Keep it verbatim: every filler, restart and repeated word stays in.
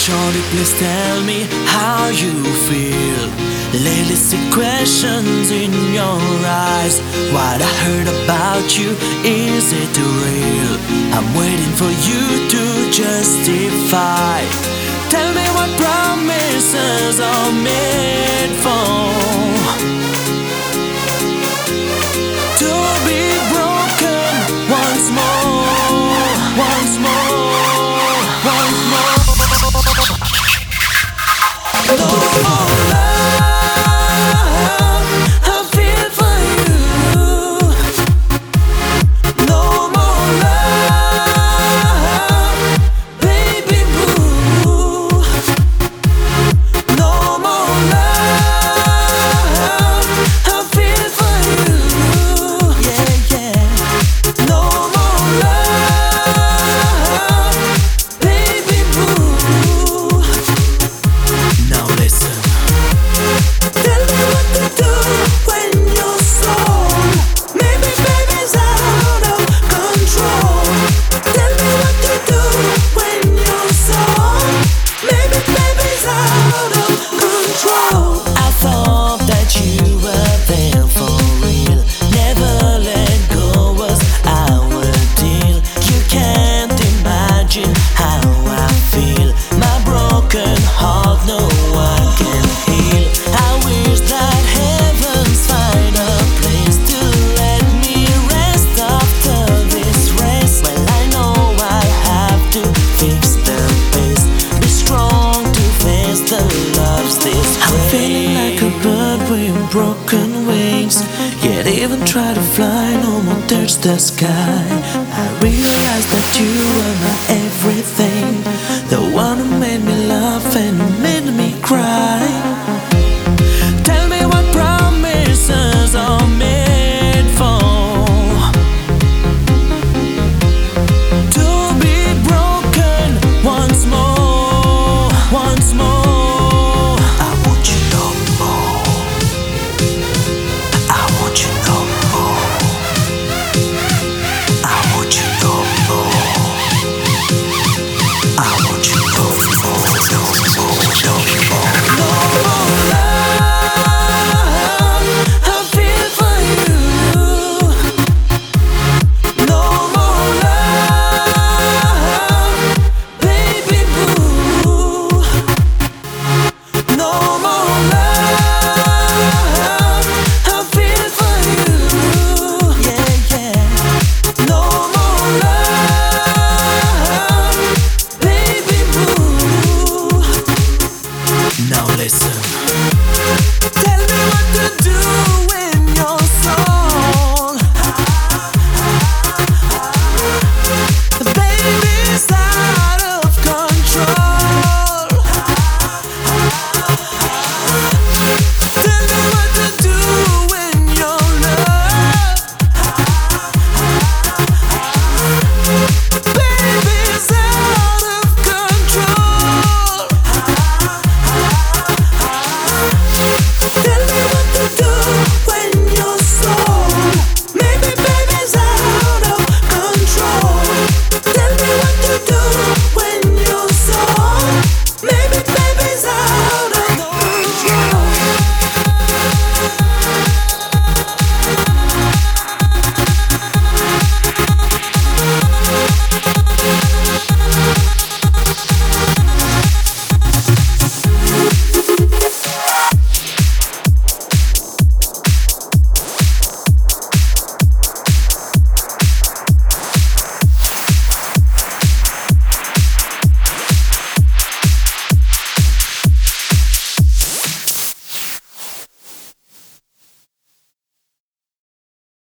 Shorty, please tell me how you feel. Lately see questions in your eyes. What I heard about you, is it real? I'm waiting for you to justify. Tell me what promises are made for, to be broken once more, once more, once more. No more love, I feel for you. No more love, baby boo. No more love, I feel for you. Yeah, yeah. No more love, baby boo. Now listen. Tell me what to do when your soul, maybe baby's out of control. Tell me what to do when your soul, maybe baby's out of control. I thought that you were there for real. Never let go was our deal. You can't imagine how I feel. My broken heart no one can heal. I wish that heavens find a place to let me rest after this race. Well, I know I'll have to fix the pace. Be strong to face the loves this way. I'm feeling like a bird with broken wings. Can't even try to fly, no more touch the sky. I realize that you are my everything, the one who made me laugh and made me cry. Tell me what promises are made for, to be broken once more, once more. I want you no more. I want you no more. I want you no more. I want you no more, no more, no more. No more love, I feel for you. No more love, baby boo. No more love, I feel for you. Yeah, yeah. No more love, baby boo. Now listen. Tell me what to do